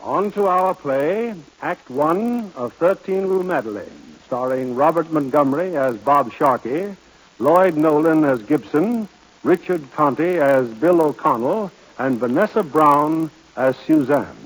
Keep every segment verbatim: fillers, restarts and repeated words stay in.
On to our play, Act One of Thirteen Rue Madeleine, starring Robert Montgomery as Bob Sharkey, Lloyd Nolan as Gibson, Richard Conte as Bill O'Connell, and Vanessa Brown as Suzanne.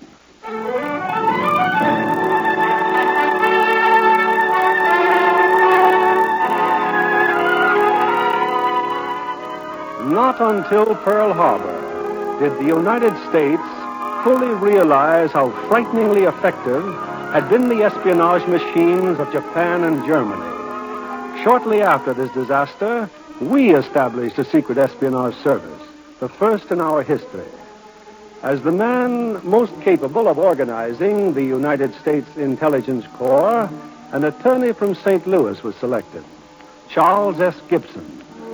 Not until Pearl Harbor did the United States fully realize how frighteningly effective had been the espionage machines of Japan and Germany. Shortly after this disaster, we established a secret espionage service, the first in our history. As the man most capable of organizing the United States Intelligence Corps, an attorney from Saint Louis was selected, Charles S. Gibson.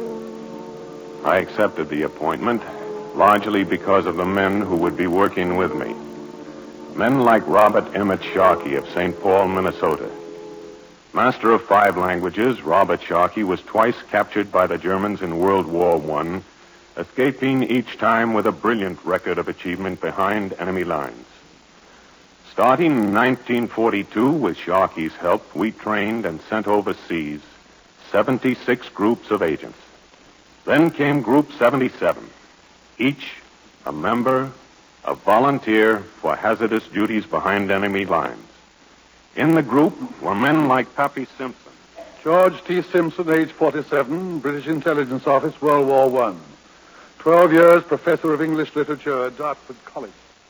I accepted the appointment, largely because of the men who would be working with me. Men like Robert Emmett Sharkey of Saint Paul, Minnesota. Master of five languages, Robert Sharkey was twice captured by the Germans in World War One, escaping each time with a brilliant record of achievement behind enemy lines. Starting in nineteen forty-two, with Sharkey's help, we trained and sent overseas seventy-six groups of agents. Then came Group seventy-seven, each a member, a volunteer for hazardous duties behind enemy lines. In the group were men like Pappy Simpson. George T. Simpson, age forty-seven, British Intelligence Office, World War One. Twelve years professor of English literature at Dartford College.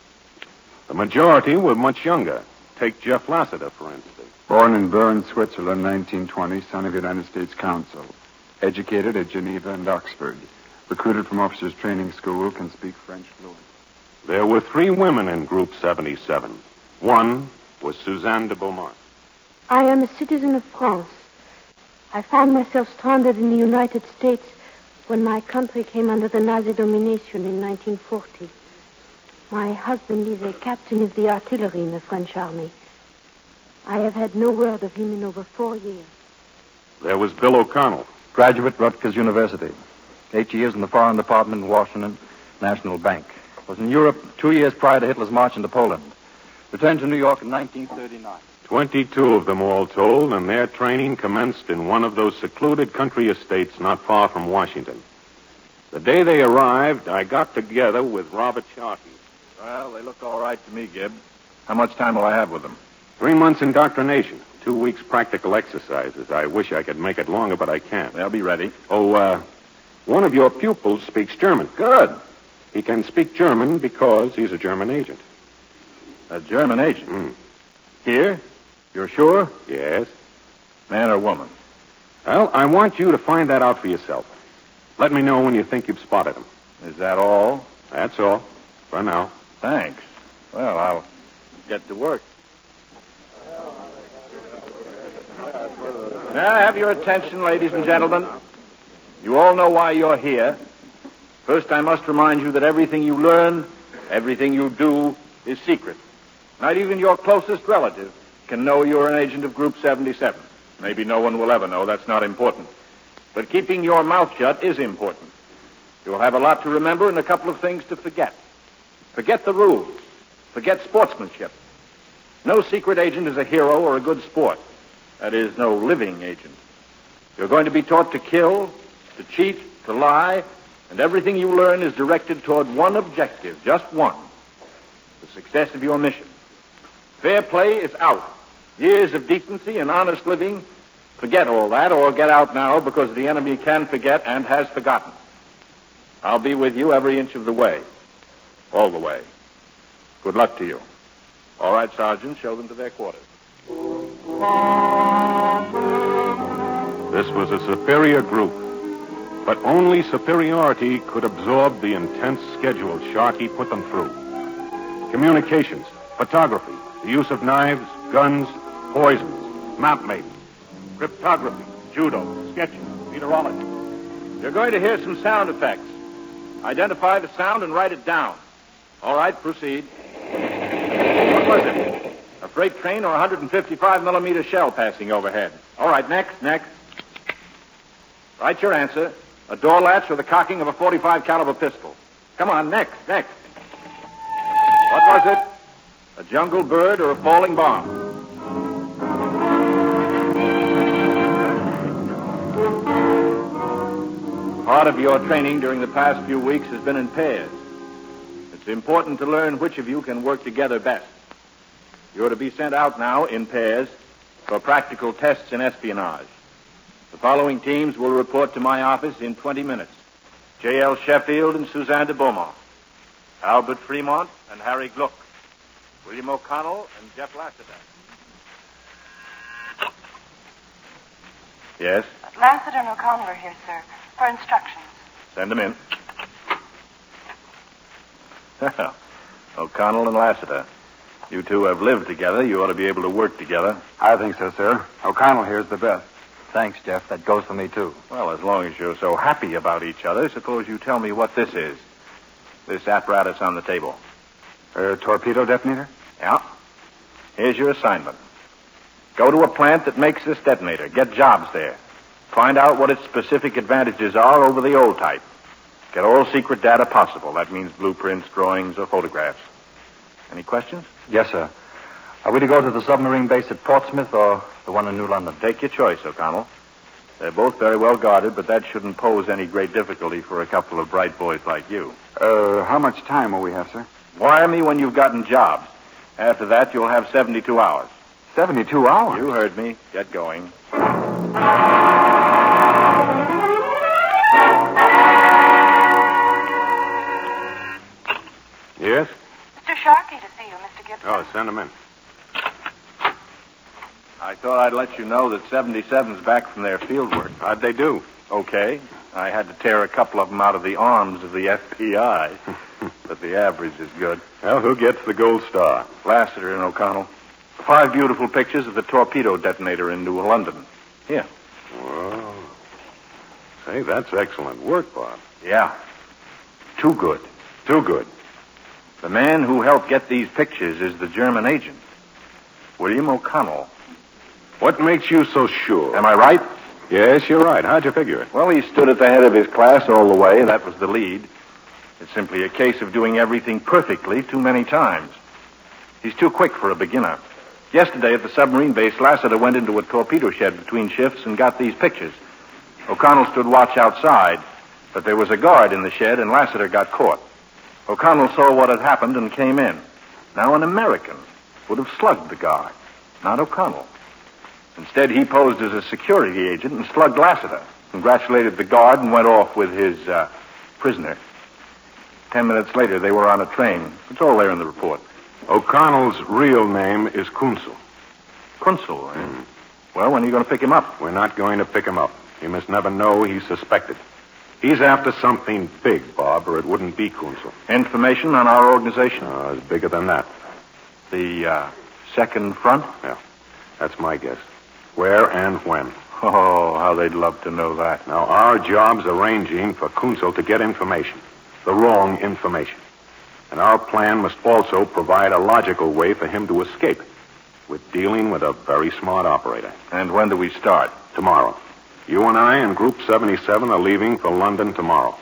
The majority were much younger. Take Jeff Lassiter, for instance. Born in Bern, Switzerland, nineteen twenty, son of United States Consul. Educated at Geneva and Oxford. Recruited from officers' training school, can speak French fluently. There were three women in Group seventy-seven. One was Suzanne de Beaumont. I am a citizen of France. I found myself stranded in the United States when my country came under the Nazi domination in nineteen forty. My husband is a captain of the artillery in the French army. I have had no word of him in over four years. There was Bill O'Connell. Graduate, Rutgers University. Eight years in the Foreign Department in Washington, National Bank. Was in Europe two years prior to Hitler's march into Poland. Returned to New York in nineteen thirty-nine. Twenty-two of them all told, and their training commenced in one of those secluded country estates not far from Washington. The day they arrived, I got together with Robert Sharkey. Well, they look all right to me, Gib. How much time will I have with them? Three months indoctrination. Two weeks practical exercises. I wish I could make it longer, but I can't. They'll be ready. Oh, uh, one of your pupils speaks German. Good. He can speak German because he's a German agent. A German agent? Mm. Here? You're sure? Yes. Man or woman? Well, I want you to find that out for yourself. Let me know when you think you've spotted him. Is that all? That's all. For now. Thanks. Well, I'll get to work. May I have your attention, ladies and gentlemen? You all know why you're here. First, I must remind you that everything you learn, everything you do, is secret. Not even your closest relative can know you're an agent of Group seventy-seven. Maybe no one will ever know. That's not important. But keeping your mouth shut is important. You'll have a lot to remember and a couple of things to forget. Forget the rules. Forget sportsmanship. No secret agent is a hero or a good sport. That is, no living agent. You're going to be taught to kill, to cheat, to lie, and everything you learn is directed toward one objective, just one, the success of your mission. Fair play is out. Years of decency and honest living, forget all that or get out now because the enemy can forget and has forgotten. I'll be with you every inch of the way. All the way. Good luck to you. All right, Sergeant, show them to their quarters. This was a superior group, but only superiority could absorb the intense schedule Sharkey put them through. Communications, photography, the use of knives, guns, poisons, map making, cryptography, judo, sketching, meteorology. You're going to hear some sound effects. Identify the sound and write it down. All right, proceed. What was it? A freight train or a one hundred fifty-five millimeter shell passing overhead? All right, next, next. Write your answer. A door latch or the cocking of a forty-five caliber pistol. Come on, next, next. What was it? a jungle bird, or a falling bomb. Part of your training during the past few weeks has been in pairs. It's important to learn which of you can work together best. You're to be sent out now in pairs for practical tests in espionage. The following teams will report to my office in twenty minutes. J L. Sheffield and Suzanne de Beaumont. Albert Fremont and Harry Gluck. William O'Connell and Jeff Lassiter. Yes? Lassiter and O'Connell are here, sir, for instructions. Send them in. O'Connell and Lassiter. You two have lived together. You ought to be able to work together. I think so, sir. O'Connell here's the best. Thanks, Jeff. That goes for me, too. Well, as long as you're so happy about each other, suppose you tell me what this is. This apparatus on the table. A torpedo detonator? Yeah. Here's your assignment. Go to a plant that makes this detonator. Get jobs there. Find out what its specific advantages are over the old type. Get all secret data possible. That means blueprints, drawings, or photographs. Any questions? Yes, sir. Are we to go to the submarine base at Portsmouth or the one in New London? Take your choice, O'Connell. They're both very well guarded, but that shouldn't pose any great difficulty for a couple of bright boys like you. Uh, how much time will we have, sir? Wire me when you've gotten jobs. After that, you'll have seventy-two hours. seventy-two hours? You heard me. Get going. Yes? Mister Sharkey to see you, Mister Gibson. Oh, send him in. I thought I'd let you know that seventy-seven's back from their field work. How'd they do? Okay. I had to tear a couple of them out of the arms of the F B I. But the average is good. Well, who gets the gold star? Lassiter and O'Connell. Five beautiful pictures of the torpedo detonator in New London. Here. Whoa. Say, that's excellent work, Bob. Yeah. Too good. Too good. The man who helped get these pictures is the German agent, William O'Connell. What makes you so sure? Am I right? Yes, you're right. How'd you figure it? Well, he stood at the head of his class all the way. That was the lead. It's simply a case of doing everything perfectly too many times. He's too quick for a beginner. Yesterday at the submarine base, Lassiter went into a torpedo shed between shifts and got these pictures. O'Connell stood watch outside, but there was a guard in the shed, and Lassiter got caught. O'Connell saw what had happened and came in. Now an American would have slugged the guard, not O'Connell. Instead, he posed as a security agent and slugged Lassiter, congratulated the guard, and went off with his uh, prisoner. Ten minutes later, they were on a train. It's all there in the report. O'Connell's real name is Kunzel. Kunzel, eh? Mm. Well, when are you going to pick him up? We're not going to pick him up. He must never know he's suspected. He's after something big, Bob, or it wouldn't be Kunzel. Information on our organization? Uh, it's bigger than that. The uh, second front? Yeah, that's my guess. Where and when. Oh, how they'd love to know that. Now, our job's arranging for Kunzel to get information. The wrong information. And our plan must also provide a logical way for him to escape. We're dealing with a very smart operator. And when do we start? Tomorrow. You and I and Group seventy-seven are leaving for London tomorrow.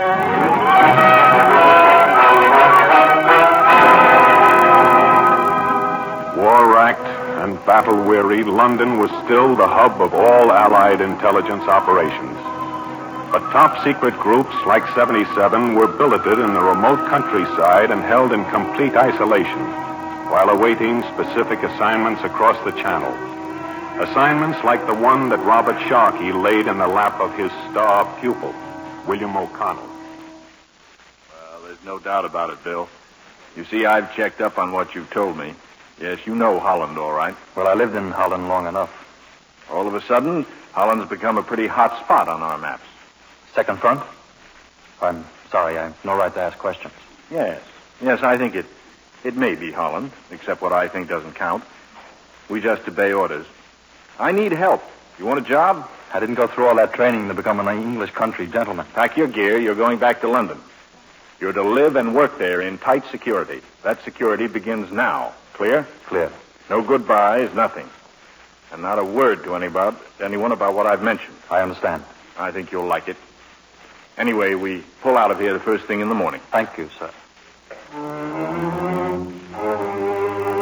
War-racked and battle-weary, London was still the hub of all Allied intelligence operations. But top-secret groups like seventy-seven were billeted in the remote countryside and held in complete isolation while awaiting specific assignments across the Channel. Assignments like the one that Robert Sharkey laid in the lap of his star pupil, William O'Connell. Well, there's no doubt about it, Bill. You see, I've checked up on what you've told me. Yes, you know Holland, all right. Well, I lived in Holland long enough. All of a sudden, Holland's become a pretty hot spot on our maps. Second front? I'm sorry, I have no right to ask questions. Yes. Yes, I think it, it may be Holland, except what I think doesn't count. We just obey orders. I need help. You want a job? I didn't go through all that training to become an English country gentleman. Pack your gear. You're going back to London. You're to live and work there in tight security. That security begins now. Clear? Clear. No goodbyes, nothing. And not a word to any about, anyone about what I've mentioned. I understand. I think you'll like it. Anyway, we pull out of here the first thing in the morning. Thank you, sir.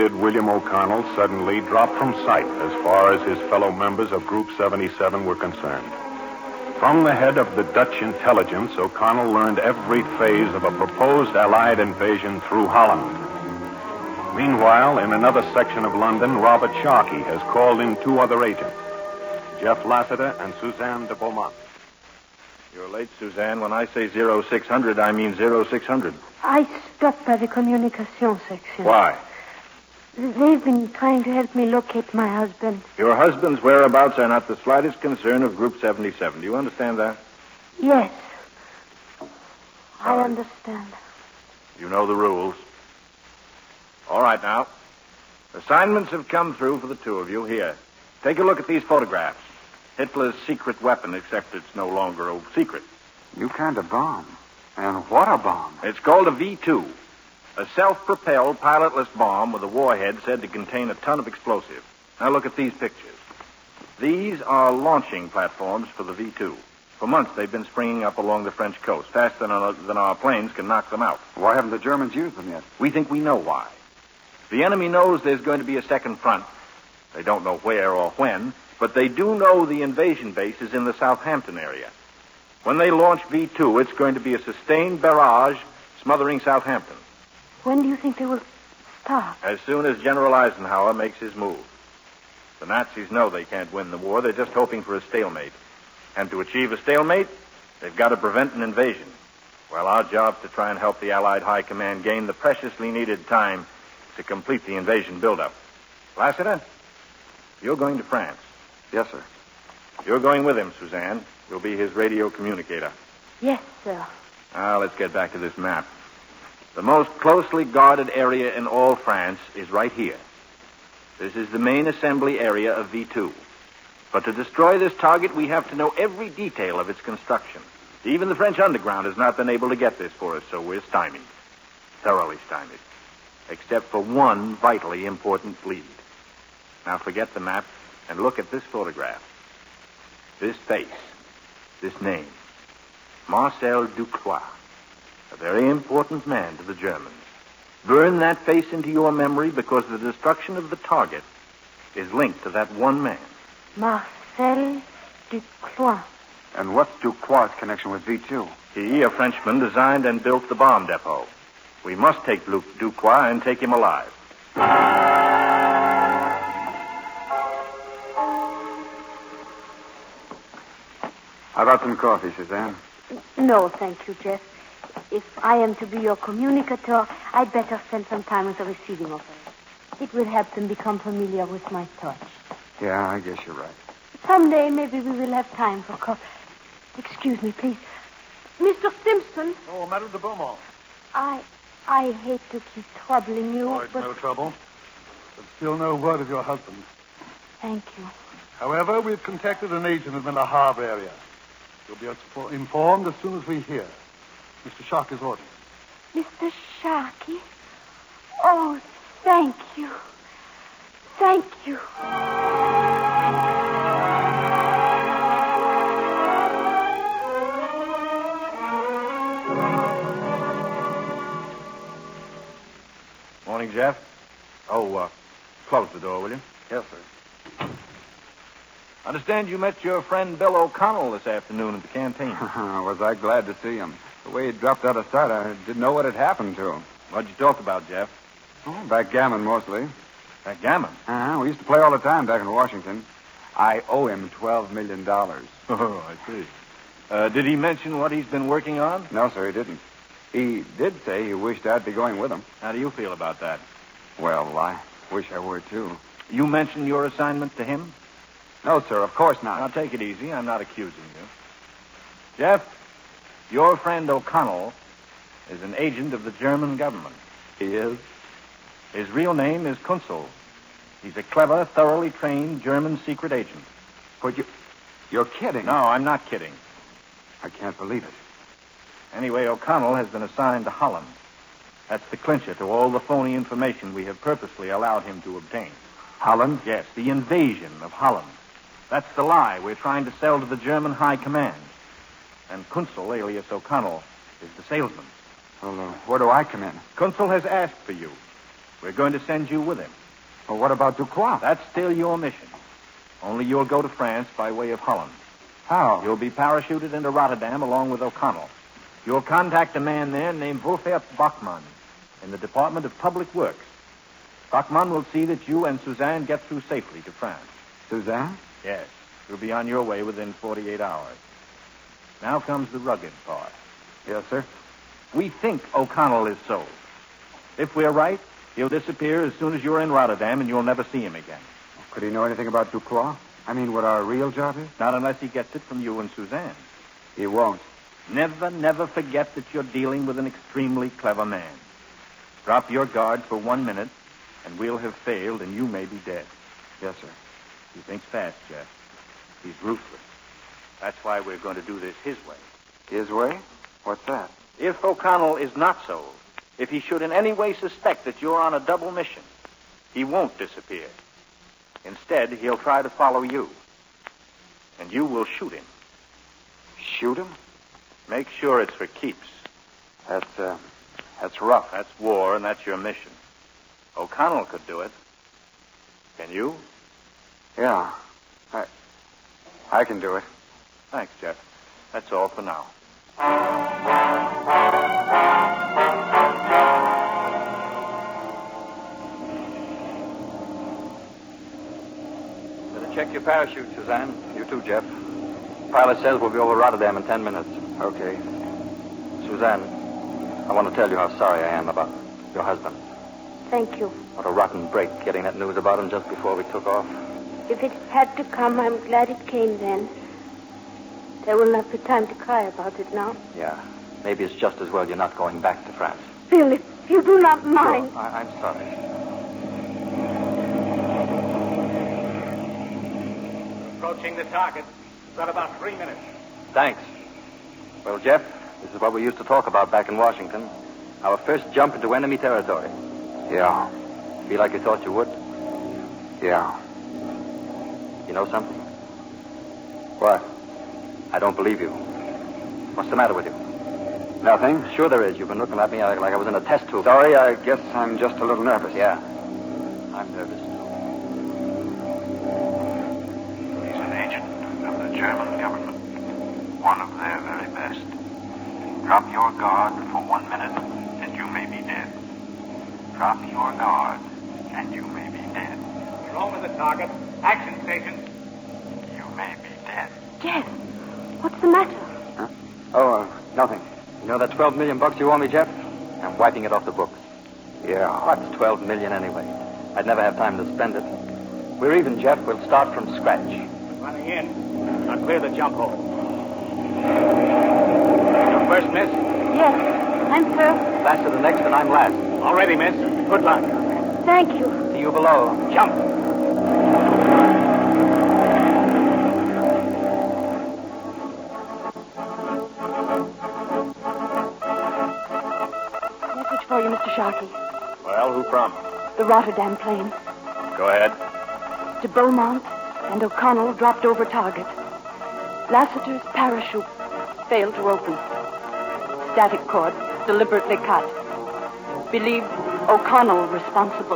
did William O'Connell suddenly drop from sight as far as his fellow members of Group seventy-seven were concerned. From the head of the Dutch intelligence, O'Connell learned every phase of a proposed Allied invasion through Holland. Meanwhile, in another section of London, Robert Sharkey has called in two other agents, Jeff Lassiter and Suzanne de Beaumont. You're late, Suzanne. When I say zero six hundred, I mean zero six hundred. I stopped by the communication section. Why? They've been trying to help me locate my husband. Your husband's whereabouts are not the slightest concern of Group seventy-seven. Do you understand that? Yes. I All right. understand. You know the rules. All right, now. Assignments have come through for the two of you. Here. Take a look at these photographs. Hitler's secret weapon, except it's no longer a secret. New kind of bomb. And what a bomb. It's called a V two. A self-propelled, pilotless bomb with a warhead said to contain a ton of explosive. Now look at these pictures. These are launching platforms for the V two. For months, they've been springing up along the French coast, faster than our, than our planes can knock them out. Why haven't the Germans used them yet? We think we know why. The enemy knows there's going to be a second front. They don't know where or when, but they do know the invasion base is in the Southampton area. When they launch V two, it's going to be a sustained barrage smothering Southampton. When do you think they will start? As soon as General Eisenhower makes his move. The Nazis know they can't win the war. They're just hoping for a stalemate. And to achieve a stalemate, they've got to prevent an invasion. Well, our job's to try and help the Allied High Command gain the preciously needed time to complete the invasion buildup. Lassiter, you're going to France. Yes, sir. You're going with him, Suzanne. You'll be his radio communicator. Yes, sir. Now, let's get back to this map. The most closely guarded area in all France is right here. This is the main assembly area of V two. But to destroy this target, we have to know every detail of its construction. Even the French underground has not been able to get this for us, so we're stymied. Thoroughly stymied. Except for one vitally important lead. Now forget the map and look at this photograph. This face. This name. Marcel Ducroix. A very important man to the Germans. Burn that face into your memory because the destruction of the target is linked to that one man. Marcel Ducroix. And what's Ducroix's connection with V two? He, a Frenchman, designed and built the bomb depot. We must take Luc Ducroix and take him alive. How about some coffee, Suzanne? No, thank you, Jeff. If I am to be your communicator, I'd better spend some time with the receiving operator. It will help them become familiar with my touch. Yeah, I guess you're right. Someday, maybe we will have time for coffee. Excuse me, please. Mister Simpson. Oh, Madame de Beaumont. I... I hate to keep troubling you, Oh, it's but... no trouble. But still no word of your husband. Thank you. However, we've contacted an agent in the Le Havre area. You'll be informed as soon as we hear. Mister Sharkey's orders. Mister Sharkey? Oh, thank you. Thank you. Morning, Jeff. Oh, uh, close the door, will you? Yes, sir. Understand you met your friend Bill O'Connell this afternoon at the canteen. Was I glad to see him. The way he dropped out of sight, I didn't know what had happened to him. What'd you talk about, Jeff? Oh, backgammon mostly. Backgammon? Uh-huh. We used to play all the time back in Washington. I owe him twelve million dollars. Oh, I see. Uh, did he mention what he's been working on? No, sir, he didn't. He did say he wished I'd be going with him. How do you feel about that? Well, I wish I were, too. You mentioned your assignment to him? No, sir, of course not. Now, take it easy. I'm not accusing you. Jeff, your friend O'Connell is an agent of the German government. He is? His real name is Kunzel. He's a clever, thoroughly trained German secret agent. But you... You're kidding. No, I'm not kidding. I can't believe it. Anyway, O'Connell has been assigned to Holland. That's the clincher to all the phony information we have purposely allowed him to obtain. Holland? Yes, the invasion of Holland. That's the lie we're trying to sell to the German High Command. And Kunzel, alias O'Connell, is the salesman. Well, uh, where do I come in? Kunzel has asked for you. We're going to send you with him. Well, what about Ducroix? That's still your mission. Only you'll go to France by way of Holland. How? You'll be parachuted into Rotterdam along with O'Connell. You'll contact a man there named Wolfert Bachmann in the Department of Public Works. Bachmann will see that you and Suzanne get through safely to France. Suzanne? Yes. You'll be on your way within forty-eight hours. Now comes the rugged part. Yes, sir. We think O'Connell is sold. If we're right, he'll disappear as soon as you're in Rotterdam, and you'll never see him again. Could he know anything about Ducroix? I mean, what our real job is? Not unless he gets it from you and Suzanne. He won't. Never, never forget that you're dealing with an extremely clever man. Drop your guard for one minute, and we'll have failed, and you may be dead. Yes, sir. He thinks fast, Jeff. He's ruthless. That's why we're going to do this his way. His way? What's that? If O'Connell is not sold, if he should in any way suspect that you're on a double mission, he won't disappear. Instead, he'll try to follow you. And you will shoot him. Shoot him? Make sure it's for keeps. That's, uh, that's rough. That's war, and that's your mission. O'Connell could do it. Can you? Yeah. I... I can do it. Thanks, Jeff. That's all for now. Better check your parachute, Suzanne. You too, Jeff. Pilot says we'll be over Rotterdam in ten minutes. Okay. Suzanne, I want to tell you how sorry I am about your husband. Thank you. What a rotten break getting that news about him just before we took off. If it had to come, I'm glad it came then. There will not be time to cry about it now. Yeah. Maybe it's just as well you're not going back to France. Bill, if you do not mind. Sure. I- I'm sorry. Approaching the target. We've got about three minutes. Thanks. Well, Jeff, this is what we used to talk about back in Washington. Our first jump into enemy territory. Yeah. Feel like you thought you would? Yeah. You know something? What? I don't believe you. What's the matter with you? Nothing. Sure there is. You've been looking at me like, like I was in a test tube. Sorry, I guess I'm just a little nervous. Yeah. I'm nervous, too. He's an agent of the German government. One of their very best. Drop your guard for one minute, and you may be dead. Drop your guard, and you may be dead. You're over the target. Action, Station. You may be dead. Jeff, what's the matter? Huh? Oh, uh, nothing. You know that twelve million bucks you owe me, Jeff? I'm wiping it off the books. Yeah. What's twelve million anyway? I'd never have time to spend it. We're even, Jeff. We'll start from scratch. Running in. Now clear the jump hole. You first, miss? Yes, I'm first. Last to the next, and I'm last. All ready, miss. Good luck. Thank you. See you below. Jump. Message for you, Mister Sharkey. Well, who from? The Rotterdam plane. Go ahead. De Beaumont and O'Connell dropped over target. Lassiter's parachute failed to open. Static cord deliberately cut. Believe O'Connell responsible.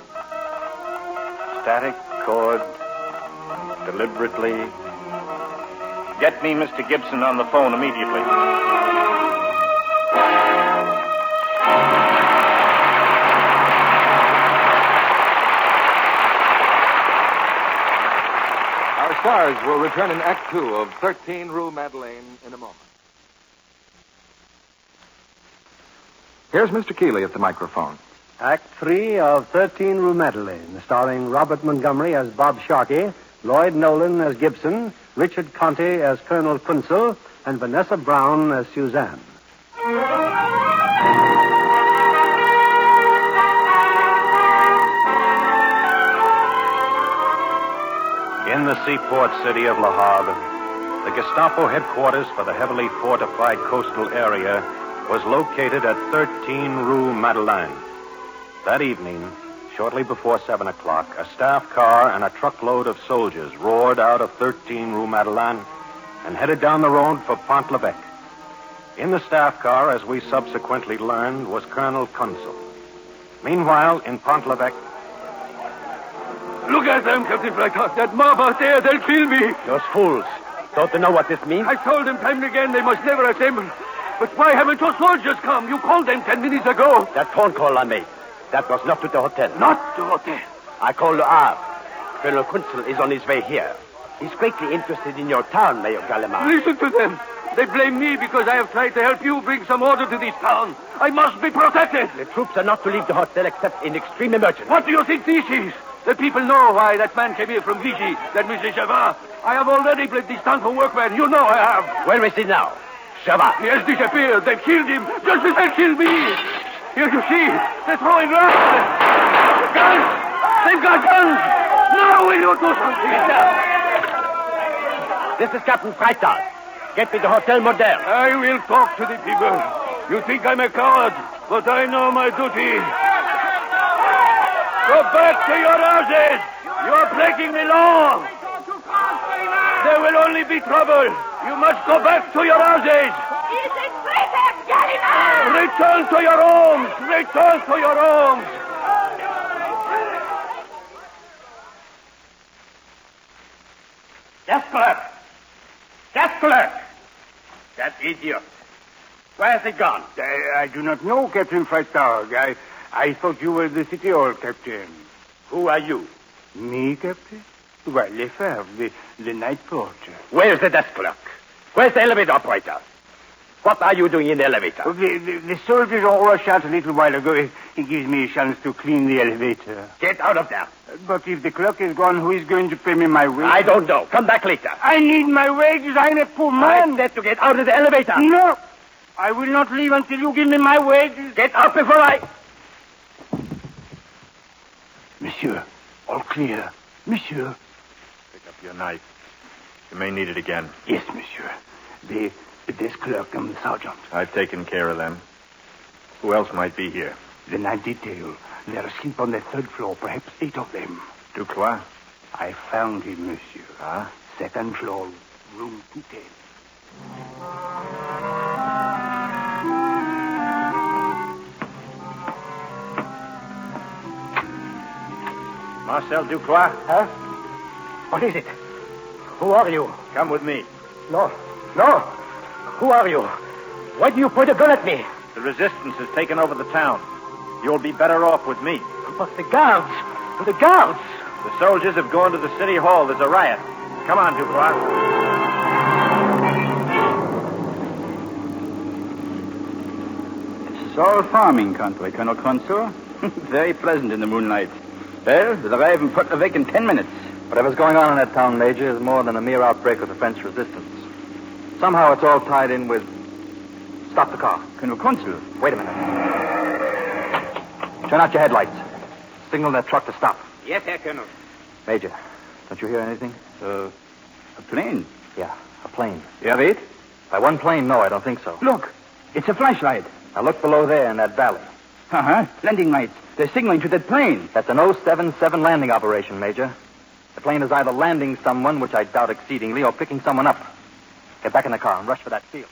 Static cord. Deliberately. Get me Mister Gibson on the phone immediately. Our stars will return in Act Two of thirteen Rue Madeleine in a moment. Here's Mister Keeley at the microphone. Act three of thirteen Rue Madeleine, starring Robert Montgomery as Bob Sharkey, Lloyd Nolan as Gibson, Richard Conte as Colonel Kunzel, and Vanessa Brown as Suzanne. In the seaport city of Le Havre, the Gestapo headquarters for the heavily fortified coastal area was located at thirteen Rue Madeleine. That evening, shortly before seven o'clock, a staff car and a truckload of soldiers roared out of thirteen Rue Madeleine and headed down the road for Pont-l'Evêque. In the staff car, as we subsequently learned, was Colonel Kunzel. Meanwhile, in Pont-l'Evêque... Look at them, Captain Freitag. That mob out there, they'll kill me. Those fools. Don't they know what this means? I told them time and again they must never assemble. But why haven't your soldiers come? You called them ten minutes ago. That phone call I made, that was not to the hotel. Not the hotel. I called Le Havre. Colonel Kunzel is on his way here. He's greatly interested in your town, Mayor Gallimard. Listen to them. They blame me because I have tried to help you bring some order to this town. I must be protected. The troops are not to leave the hotel except in extreme emergency. What do you think this is? The people know why that man came here from Vichy, that Monsieur Chavard. I have already played this town for workmen. You know I have. Where is he now? Chavard. He has disappeared. They've killed him, just as they killed me. Here you see, they're throwing rocks. Guns! They've got guns! Now will you do something? This is Captain Freitag. Get me to Hotel Moderne. I will talk to the people. You think I'm a coward, but I know my duty. Go back to your houses. You are breaking the law. There will only be trouble. You must go back to your houses. Return to your homes. Return to your homes. Desk clerk. Desk clerk. That idiot. Where has he gone? I, I do not know, Captain Freitag. I, I thought you were the city hall captain. Who are you? Me, Captain? Well, Lefebvre, the, the night porter. Where's the desk clerk? Where's the elevator operator? What are you doing in the elevator? Oh, the, the, the soldiers all rushed out a little while ago. He, he gives me a chance to clean the elevator. Get out of there. But if the clerk is gone, who is going to pay me my wages? I don't know. Come back later. I need my wages. I'm a poor man. I said to get out of the elevator. No. I will not leave until you give me my wages. Get out before I... Monsieur, all clear. Monsieur. Pick up your knife. You may need it again. Yes, monsieur. The, the desk clerk and the sergeant. I've taken care of them. Who else might be here? The night detail. They're asleep on the third floor, perhaps eight of them. Ducroix? I found him, monsieur. Ah? Second floor, room two ten. Marcel Ducroix? Huh? What is it? Who are you? Come with me. No. No. Who are you? Why do you point a gun at me? The resistance has taken over the town. You'll be better off with me. But the guards. The guards. The soldiers have gone to the city hall. There's a riot. Come on, Ducroix. This is all farming country, Colonel Consul. Very pleasant in the moonlight. Well, we'll arrive in Pont-l'Evêque in ten minutes. Whatever's going on in that town, Major, is more than a mere outbreak of the French resistance. Somehow it's all tied in with... Stop the car. Colonel Consul. Wait a minute. Turn out your headlights. Signal that truck to stop. Yes, Herr Colonel. Major, don't you hear anything? Uh, a plane? Yeah, a plane. You have it? By one plane, no, I don't think so. Look, it's a flashlight. Now look below there in that valley. Uh-huh, landing lights. They're signaling to that plane. That's an oh seven seven landing operation, Major. The plane is either landing someone, which I doubt exceedingly, or picking someone up. Get back in the car and rush for that field.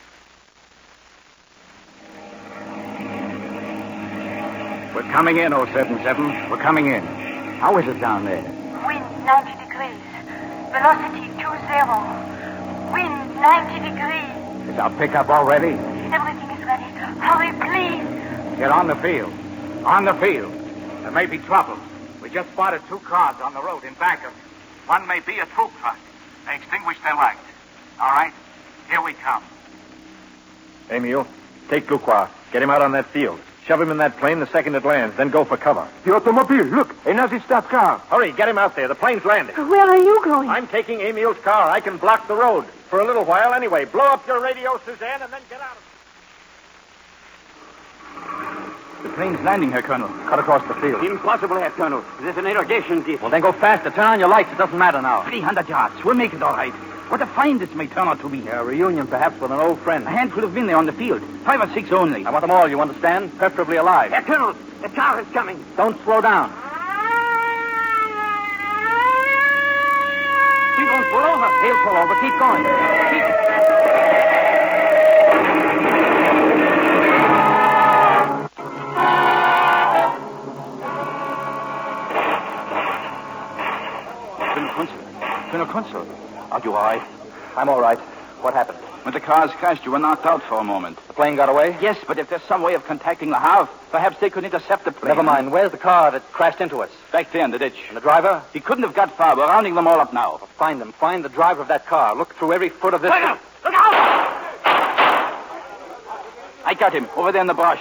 We're coming in, oh seven seven. We're coming in. How is it down there? Wind ninety degrees. Velocity two zero. Wind ninety degrees. Is our pickup all ready? Everything is ready. Hurry, please. Get on the field. On the field. There may be trouble. We just spotted two cars on the road in back of us. One may be a troop truck. They extinguished their lights. All right, here we come. Emile, take Ducroix. Get him out on that field. Shove him in that plane the second it lands, then go for cover. The automobile, look, a Nazi-stop car. Hurry, get him out there. The plane's landing. Where are you going? I'm taking Emile's car. I can block the road. For a little while anyway. Blow up your radio, Suzanne, and then get out of it. The plane's landing, Herr Colonel. Cut across the field. Impossible, Herr Colonel. There's an irrigation ditch. Well, then go faster. Turn on your lights. It doesn't matter now. three hundred yards. We'll make it all right. What a find this may turn out to be. Yeah, a reunion, perhaps, with an old friend. A handful of men there on the field. Five or six only. I want them all, you understand? Preferably alive. Herr Colonel, the car is coming. Don't slow down. He won't pull over. He'll pull over. Keep going. Keep... Colonel Consul, are you all right? I'm all right. What happened? When the cars crashed, you were knocked out for a moment. The plane got away? Yes, but if there's some way of contacting Le Havre, perhaps they could intercept the plane. Never mind. Where's the car that crashed into us? Back there in the ditch. And the driver? He couldn't have got far. We're rounding them all up now. Well, find them. Find the driver of that car. Look through every foot of this... Look out! Look out! I got him. Over there in the brush.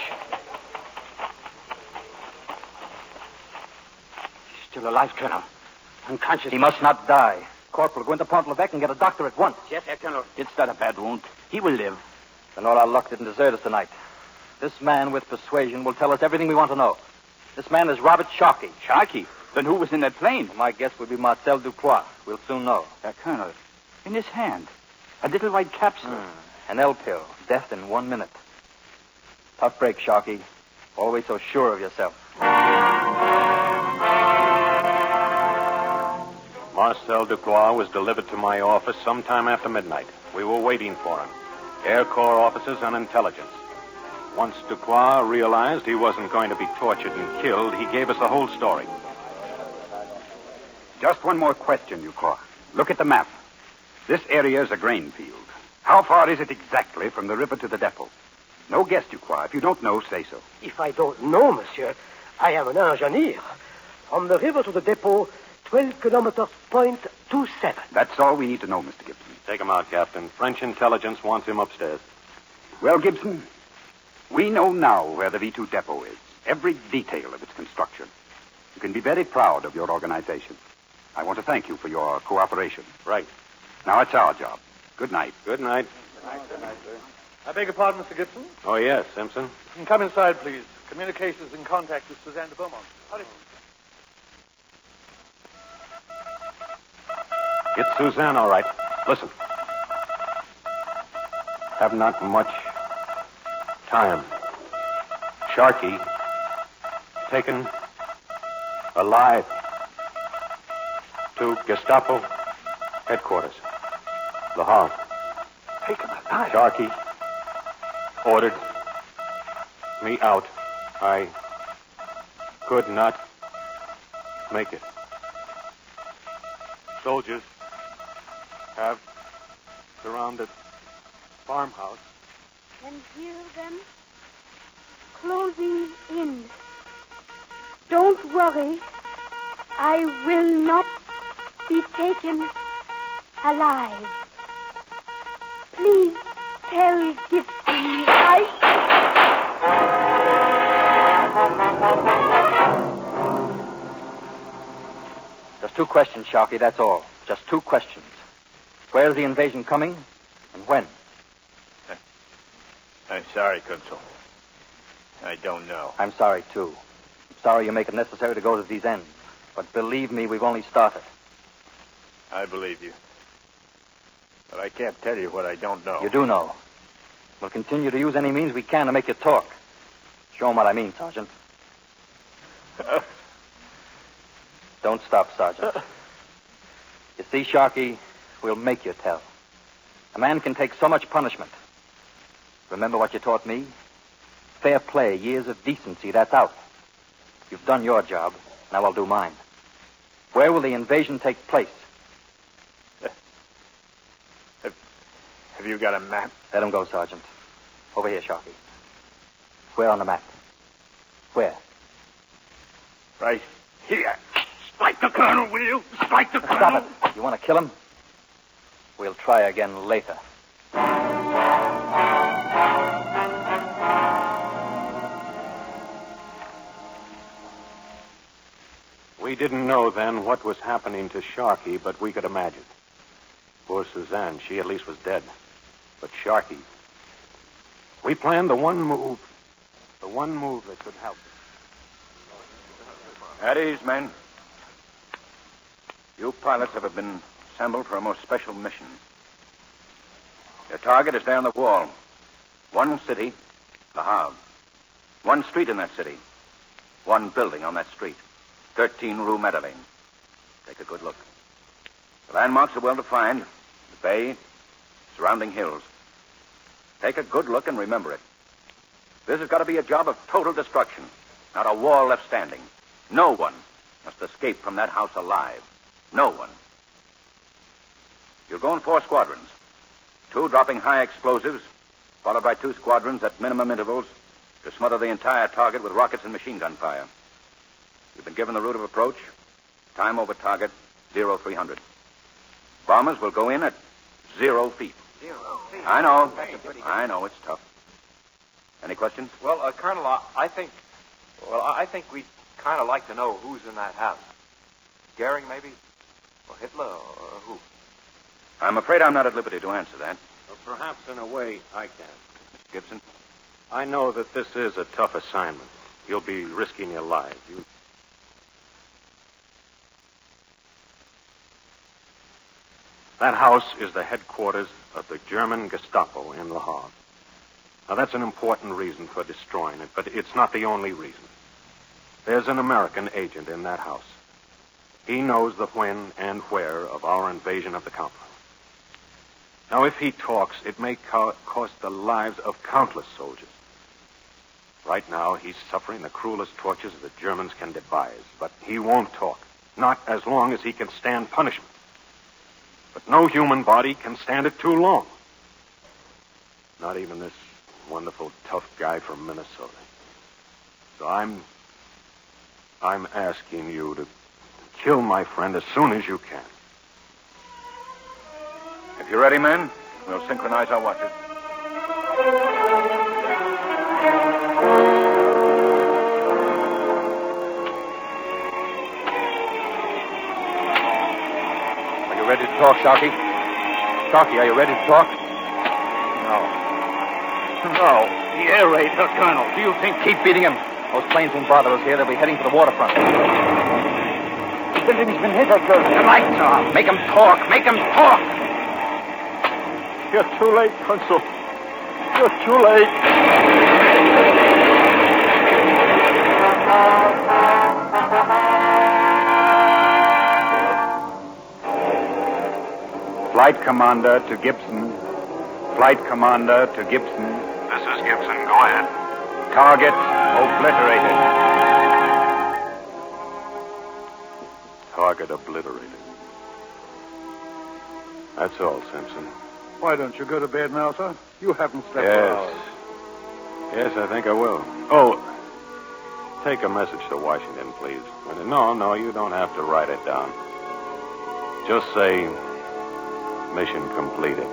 He's still alive, Colonel. Unconscious. He must not die. Corporal, go into Pont-l'Evêque and get a doctor at once. Yes, sir, Colonel. It's not a bad wound. He will live. Then all our luck didn't desert us tonight. This man with persuasion will tell us everything we want to know. This man is Robert Sharkey. Sharkey? Then who was in that plane? My guess would be Marcel Ducroix. We'll soon know. Uh, Colonel, in his hand, a little white capsule. Hmm. An L-pill. Death in one minute. Tough break, Sharkey. Always so sure of yourself. Marcel Ducroix was delivered to my office sometime after midnight. We were waiting for him. Air Corps officers and intelligence. Once Ducroix realized he wasn't going to be tortured and killed, he gave us the whole story. Just one more question, Ducroix. Look at the map. This area is a grain field. How far is it exactly from the river to the depot? No guess, Ducroix. If you don't know, say so. If I don't know, monsieur, I am an engineer. From the river to the depot, twelve kilometers, point two seven. That's all we need to know, Mister Gibson. Take him out, Captain. French intelligence wants him upstairs. Well, Gibson, we know now where the V two depot is. Every detail of its construction. You can be very proud of your organization. I want to thank you for your cooperation. Right. Now it's our job. Good night. Good night. Good night, good night, sir. I beg your pardon, Mister Gibson. Oh, yes, Simpson. You can come inside, please. Communications in contact with Suzanne de Beaumont. Hurry. It's Suzanne, all right. Listen. Have not much time. Sharkey taken alive to Gestapo headquarters. Le Havre. Taken alive? Sharkey ordered me out. I could not make it. Soldiers have surrounded farmhouse. And hear them closing in. Don't worry. I will not be taken alive. Please tell Gibson I... Just two questions, Sharkey, that's all. Just two questions. Where's the invasion coming, and when? I'm sorry, Consul. I don't know. I'm sorry, too. I'm sorry you make it necessary to go to these ends. But believe me, we've only started. I believe you. But I can't tell you what I don't know. You do know. We'll continue to use any means we can to make you talk. Show 'em what I mean, Sergeant. Don't stop, Sergeant. You see, Sharkey, we'll make you tell. A man can take so much punishment. Remember what you taught me? Fair play, years of decency, that's out. You've done your job. Now I'll do mine. Where will the invasion take place? Have, have you got a map? Let him go, Sergeant. Over here, Sharkey. Where on the map? Where? Right here. Strike the colonel, will you? Strike the colonel. Stop it. You want to kill him? We'll try again later. We didn't know then what was happening to Sharkey, but we could imagine. Poor Suzanne, she at least was dead. But Sharkey... We planned the one move, the one move that could help. At ease, men. You pilots have been assembled for a most special mission. Your target is there on the wall. One city, Le Havre. One street in that city. One building on that street. thirteen Rue Madeleine. Take a good look. The landmarks are well defined. The bay, surrounding hills. Take a good look and remember it. This has got to be a job of total destruction. Not a wall left standing. No one must escape from that house alive. No one. You'll go in four squadrons. Two dropping high explosives, followed by two squadrons at minimum intervals to smother the entire target with rockets and machine gun fire. You've been given the route of approach. Time over target, zero three hundred. Bombers will go in at zero feet. Zero feet. I know. I know, it's tough. Any questions? Well, uh, Colonel, I, I think, well, I think we'd kind of like to know who's in that house. Goering, maybe? Or Hitler, or who? I'm afraid I'm not at liberty to answer that. Well, perhaps in a way I can. Mister Gibson? I know that this is a tough assignment. You'll be risking your lives. You... That house is the headquarters of the German Gestapo in Le Havre. Now, that's an important reason for destroying it, but it's not the only reason. There's an American agent in that house. He knows the when and where of our invasion of the compound. Now, if he talks, it may co- cost the lives of countless soldiers. Right now, he's suffering the cruelest tortures the Germans can devise, but he won't talk. Not as long as he can stand punishment. But no human body can stand it too long. Not even this wonderful, tough guy from Minnesota. So I'm... I'm asking you to kill my friend as soon as you can. If you're ready, men, we'll synchronize our watches. Are you ready to talk, Sharky? Sharky, are you ready to talk? No. No. The air raid, the Colonel. Do you think... Keep beating him. Those planes won't bother us here. They'll be heading for the waterfront. The building's been hit, Colonel. The lights are. Make him talk. Make him talk. You're too late, Consul. You're too late. Flight Commander to Gibson. Flight Commander to Gibson. This is Gibson. Go ahead. Target obliterated. Target obliterated. That's all, Simpson. Why don't you go to bed now, sir? You haven't slept for Yes. hours. Yes, I think I will. Oh, take a message to Washington, please. No, no, you don't have to write it down. Just say, mission completed.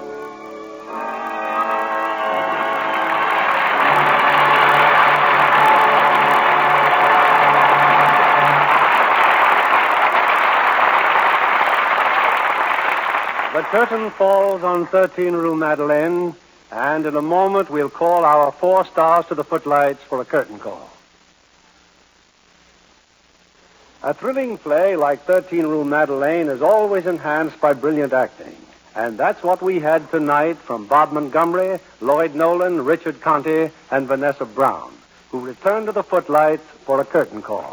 The curtain falls on thirteen Rue Madeleine, and in a moment we'll call our four stars to the footlights for a curtain call. A thrilling play like thirteen Rue Madeleine is always enhanced by brilliant acting. And that's what we had tonight from Bob Montgomery, Lloyd Nolan, Richard Conte, and Vanessa Brown, who returned to the footlights for a curtain call.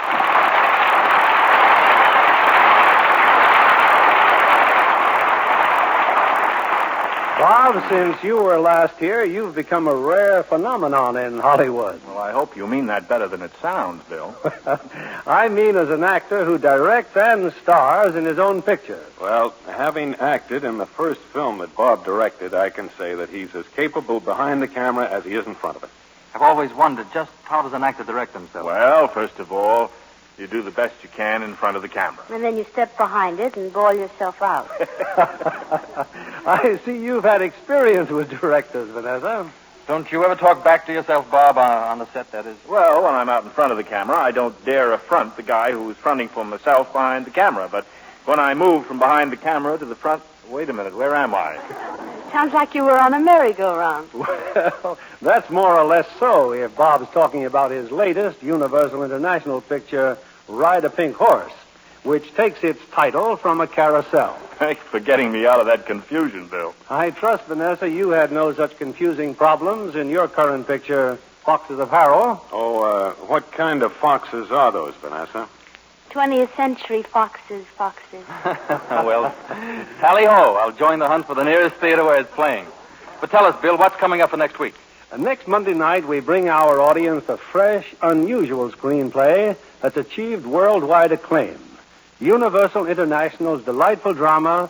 Bob, since you were last here, you've become a rare phenomenon in Hollywood. Well, I hope you mean that better than it sounds, Bill. I mean as an actor who directs and stars in his own pictures. Well, having acted in the first film that Bob directed, I can say that he's as capable behind the camera as he is in front of it. I've always wondered just how does an actor direct himself? Well, first of all, you do the best you can in front of the camera. And then you step behind it and bawl yourself out. I see you've had experience with directors, Vanessa. Don't you ever talk back to yourself, Bob, on, on the set, that is? Well, when I'm out in front of the camera, I don't dare affront the guy who's fronting for myself behind the camera. But when I move from behind the camera to the front... Wait a minute, where am I? Sounds like you were on a merry-go-round. Well, that's more or less so if Bob's talking about his latest Universal International picture, Ride a Pink Horse, which takes its title from a carousel. Thanks for getting me out of that confusion, Bill. I trust, Vanessa, you had no such confusing problems in your current picture, Foxes of Harrow. Oh, uh, what kind of foxes are those, Vanessa? twentieth century foxes, foxes. Well, tally-ho. I'll join the hunt for the nearest theater where it's playing. But tell us, Bill, what's coming up for next week? Uh, next Monday night, we bring our audience a fresh, unusual screenplay that's achieved worldwide acclaim. Universal International's delightful drama,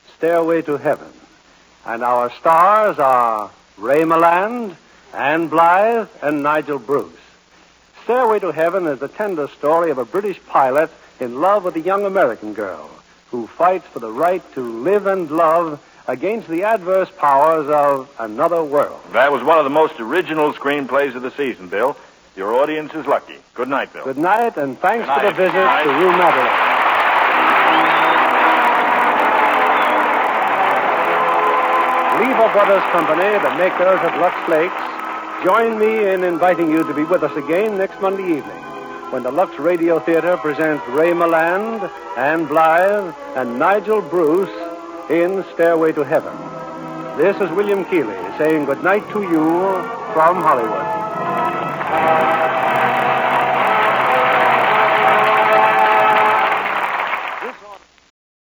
Stairway to Heaven. And our stars are Ray Milland, Anne Blythe, and Nigel Bruce. Stairway to Heaven is the tender story of a British pilot in love with a young American girl who fights for the right to live and love against the adverse powers of another world. That was one of the most original screenplays of the season, Bill. Your audience is lucky. Good night, Bill. Good night, and thanks Good for the night. visit Good night. to Rue Madeleine. Lever Brothers Company, the makers of Lux Flakes, join me in inviting you to be with us again next Monday evening when the Lux Radio Theater presents Ray Milland, Anne Blythe, and Nigel Bruce in Stairway to Heaven. This is William Keighley saying good night to you from Hollywood.